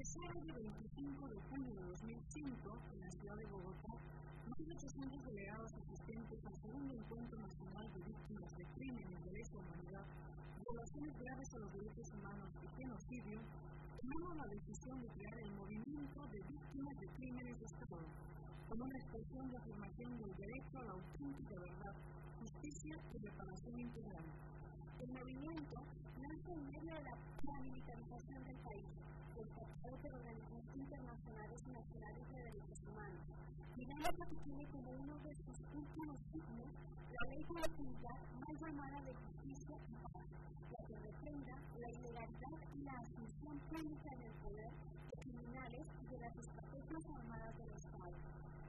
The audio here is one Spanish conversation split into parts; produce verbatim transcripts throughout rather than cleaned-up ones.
sábado veinticinco de junio de dos mil cinco, en la ciudad de Bogotá, más de ochocientos delegados asistentes al segundo encuentro nacional de víctimas de crímenes de lesa humanidad, violaciones graves a los derechos humanos y genocidio, tomaron la decisión de crear el Movimiento de Víctimas de Crímenes de Estado, como una expresión de afirmación del derecho a la auténtica verdad, justicia y reparación integral. El movimiento nace en medio de la paramilitarización del país, constatado por organismos internacionales y nacionales de derechos humanos. Dinámica que tiene como uno de sus últimos signos la ley de la impunidad más llamada de justicia y paz, la que refrenda la ilegalidad y la asunción pública en el poder de criminales y de las estrategias armadas del Estado.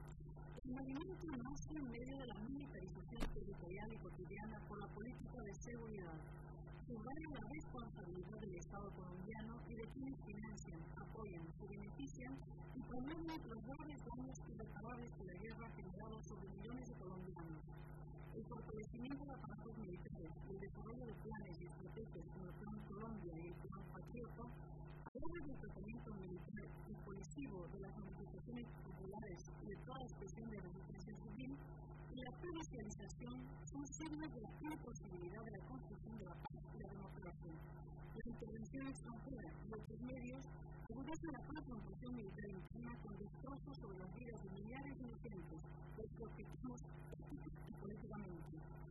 El movimiento nace en medio de la militarización territorial y cotidiana por la política de seguridad. Subraya la responsabilidad del Estado colombiano y de quienes financian, apoyan, se benefician y promueven los graves daños irreparables que la guerra ha generado sobre millones de colombianos. El fortalecimiento de aparatos militares y el desarrollo de planes y estrategias como el Plan Colombia y el Plan Patriota, a través del tratamiento militar y policivo de las manifestaciones populares y de toda expresión de resistencia civil, y la judicialización son signos de la imposibilidad de la construcción de la paz y la democracia. La intervención extranjera y otros medios agudizan la confrontación militar interna con destrozos sobre las vidas de millares de inocentes, los que objetivos éticos y políticamente.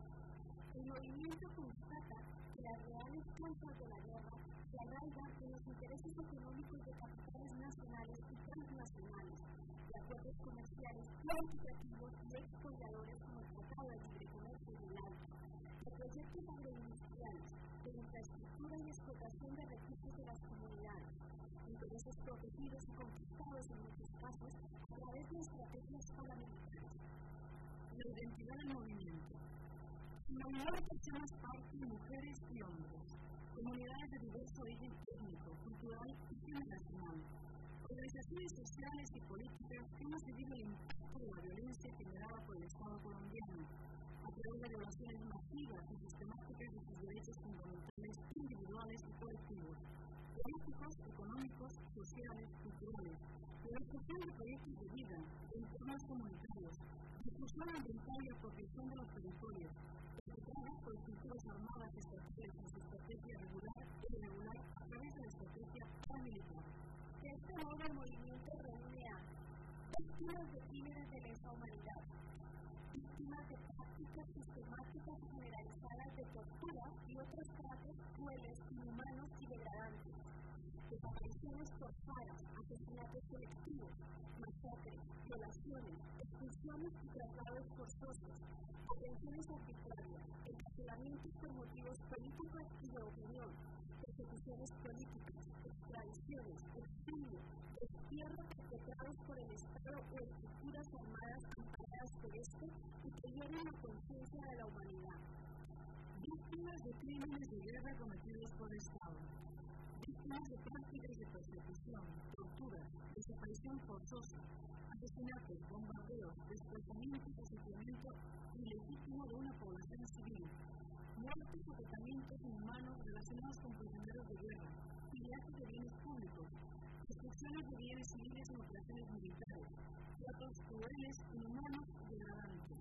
El movimiento constata que las reales causas de la guerra se arraigan en los intereses económicos de capitales nacionales y transnacionales, de acuerdos comerciales cuantitativos y expoliadores como el Tratado de Libre Comercio y el ALCA, de proyectos agroindustriales, de infraestructura y explotación de recursos de las comunidades, intereses protegidos y conquistados en muchos casos a través de estrategias paramilitares. La identidad del movimiento. La unidad de personas parte mujeres y hombres, comunidades de diverso origen étnico, cultural y generacional, organizaciones sociales y políticas que hemos vivido el impacto de la violencia generada por el Estado colombiano, a través de violaciones masivas y sistemáticas de sus derechos fundamentales individuales y colectivos, políticos, económicos, sociales, culturales, de la construcción de proyectos de vida, de entornos comunitarios, difusión ambiental y apropiación de los territorios, perpetradas por estructuras armadas estatales en su estrategia regular e irregular a través de la estrategia paramilitar. De este modo, el movimiento reúne a víctimas de crímenes de lesa humanidad, víctimas de prácticas sistemáticas generalizadas de tortura y otros tratos crueles, inhumanos y degradantes, desapariciones forzadas, asesinatos colectivos, masacres, violaciones, expulsiones y traslados forzosos, detenciones arbitrarias, encarcelamientos por motivos políticos y de opinión, persecuciones políticas, extradiciones, exilio, destierro perpetrados por el Estado o estructuras armadas amparadas por este y que hieren la conciencia de la humanidad. Víctimas de crímenes de guerra cometidos por el Estado. Víctimas de prácticas de persecución, tortura, desaparición forzosa, asesinatos, bombardeos, desplazamientos y asesinato ilegítimo de una población civil, muertes o tratamientos inhumanos relacionados con prisioneros de guerra, piratas de bienes públicos, destrucciones de bienes civiles en operaciones militares, tratos crueles, inhumanos y degradantes.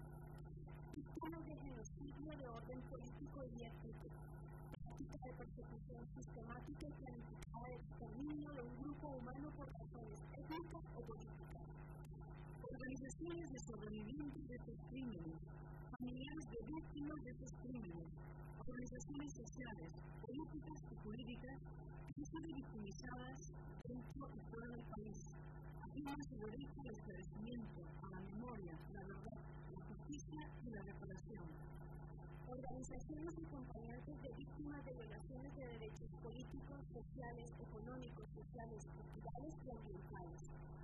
Víctimas de genocidio de orden político y étnico, práctica de persecución sistemática y planificada de exterminio de un grupo humano por razones étnicas o políticas. Organizaciones de sobrevivientes de estos crímenes, familiares de víctimas de estos crímenes, organizaciones sociales, políticas y jurídicas que han sido victimizadas dentro y fuera del país, afirman su derecho al esclarecimiento, a la memoria, la verdad, la justicia y la reparación. Organizaciones y acompañantes de víctimas de violaciones de derechos políticos, sociales, económicos, sociales, culturales y ambientales.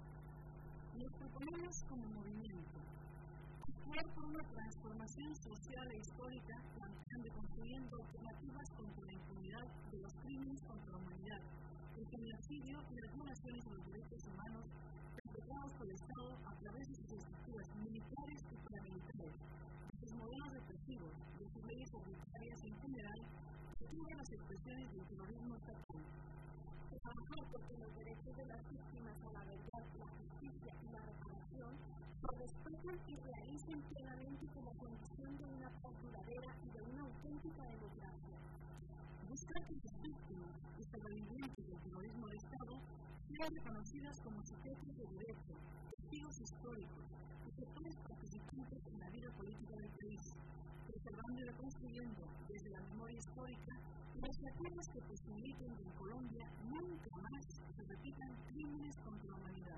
Nos proponemos como movimiento actuar por una transformación social e histórica planteando y construyendo alternativas contra la impunidad de los crímenes contra la humanidad, el genocidio y las violaciones de los derechos humanos perpetrados por el Estado a través de sus estructuras militares y paramilitares, de sus modelos represivos, de sus leyes arbitrarias y en general, de todas las expresiones del terrorismo estatal. trabajar porque los derechos de las víctimas a la verdad, la justicia y la reparación se respeten y realicen plenamente como condición de una paz duradera y de una auténtica democracia. Buscar que las víctimas y sobrevivientes del terrorismo de Estado sean reconocidas como sujetos de derecho, testigos históricos y sectores participantes en la vida política del país, preservando y reconstruyendo desde la memoria histórica los acuerdos que posibiliten que en Colombia nunca más se repitan crímenes contra la humanidad.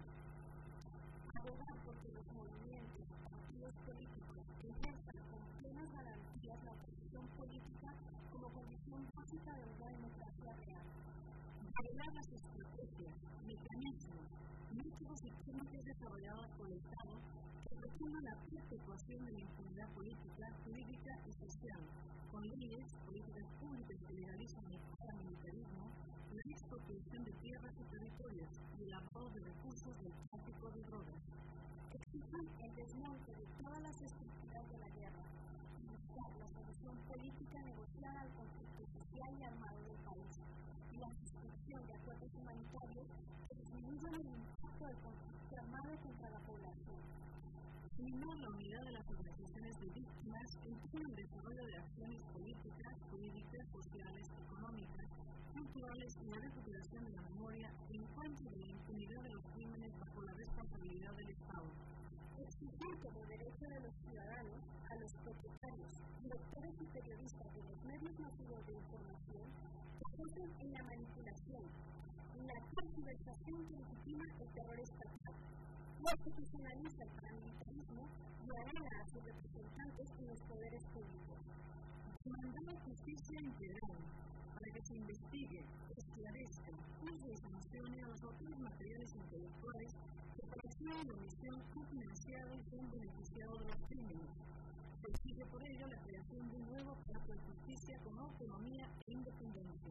Abogar porque los movimientos y partidos políticos ejerzan con plenas garantías la oposición política como condición básica de una democracia real. Revelar las estrategias, mecanismos, métodos y técnicas desarrolladas por el Estado que propongan la perpetuación de la impunidad política, jurídica y social, con leyes, políticas públicas que legalizan el paramilitarismo, la expropiación de tierras y territorios y el lavado de recursos del tráfico de drogas. Exigen el desmonte de todas las estructuras de la guerra y buscar la solución política negociada al conflicto social y armado del país y la suscripción de acuerdos humanitarios que disminuyan el impacto del conflicto armado contra la población. Eliminar la unidad de las organizaciones de víctimas implica el desarrollo de acciones políticas, jurídicas, sociales, económicas, culturales y la recuperación de la memoria en cuanto a la impunidad de los crímenes bajo la responsabilidad del Estado. Exigir como derecho de los ciudadanos a los propietarios, directores y periodistas de los medios masivos de información que apoyan en la manipulación, en la tergiversación que legitima el terror estatal, institucionaliza el paramilitarismo y arena a sus representantes en los poderes públicos. Demandar la justicia integral para que se investigue, esclarezca, juzgue y sancione a los autores materiales intelectuales que por acción y omisión han financiado y se han beneficiado de los crímenes. Se exige por ello la creación de un nuevo aparato de justicia con autonomía e independencia.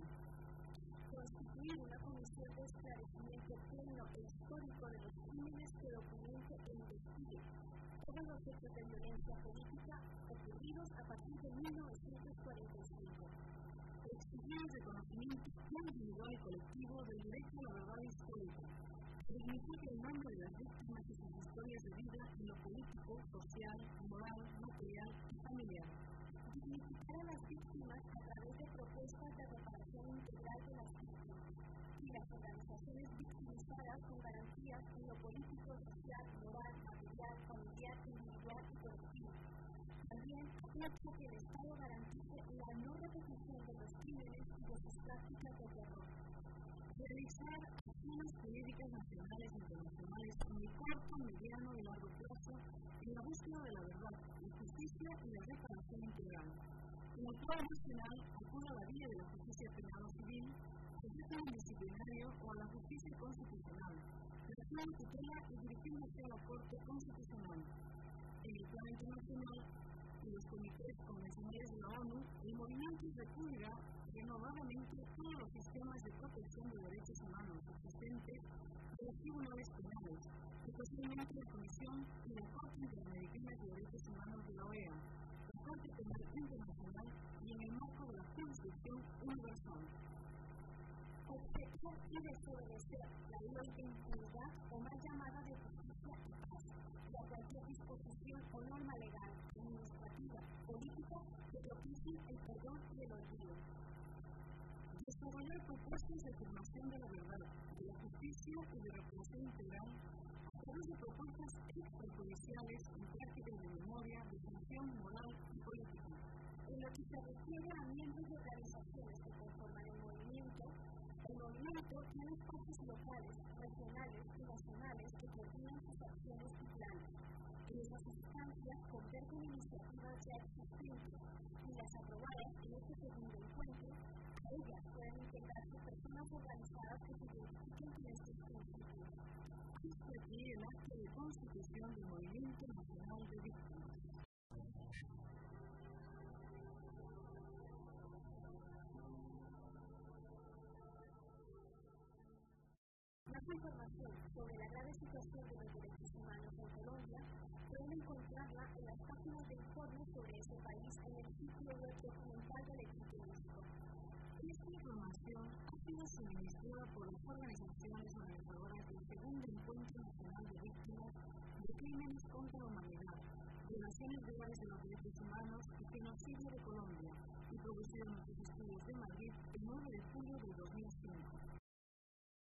Constituir una comisión de esclarecimiento pleno e histórico de los crímenes que documente e investigue todos los hechos de violencia política ocurridos a partir de mil novecientos cuarenta y cinco. Exigir el reconocimiento individual y colectivo del derecho a la verdad histórica, que dignifique el nombre de las víctimas y sus historias de vida en lo político, social, moral, material y familiar. Dignificar a las víctimas a través de propuestas de reparación integral de las víctimas y las organizaciones victimizadas con garantías en lo político, social, moral, material, familiar, individual y colectivo. También apuesta que el Estado garantice la no repetición de los crímenes y de sus prácticas de terror. Realizar acciones jurídicas nacionales e internacionales en el corto, mediano y largo plazo en la búsqueda de la verdad, la justicia y la reparación integral. En el plano nacional acude a la vía de la justicia penal o civil, al régimen disciplinario o a la justicia constitucional, la acción tutela y dirigiéndose a la Corte Constitucional. En el plano internacional y los comités convencionales de la ONU, el movimiento repugna renovadamente todos los sistemas de protección de derechos humanos existentes de los tribunales penales, especialmente la Comisión y la Corte Interamericana de Derechos Humanos de la O E A, la Corte Penal Internacional y en el marco de la jurisdicción universal. Objetar y desobedecer la ley de impunidad o más llamada de justicia y paz, y a cualquier disposición o norma legal, administrativa, política que propicie el perdón y el olvido. Desarrollar propuestas de afirmación de la verdad, de la justicia y de reparación integral a través de propuestas extrajudiciales en prácticas de memoria, de función moral y política. En lo que se refiere a miembros de organizaciones que conforman el movimiento, el movimiento tiene espacios locales, regionales y nacionales que coordinan sus acciones y planes. En esas instancias convergen iniciativas ya existentes y las aprobadas en este segundo encuentro. A ellas pueden integrarse personas organizadas que se identifiquen con estos principios. Esto requiere el acto de constitución del Movimiento Nacional de Víctimas. Más información sobre la grave situación de los derechos humanos en Colombia pueden encontrarla en las páginas de informes sobre ese país en el sitio web documental del equipo UNESCO. Esta información ha sido suministrada por las organizaciones organizadoras del segundo Encuentro Nacional de Víctimas de Crímenes contra la Humanidad, violaciones graves de los derechos humanos y genocidio de Colombia, y producido en nuestros estudios de Madrid el nueve de julio de dos mil siete.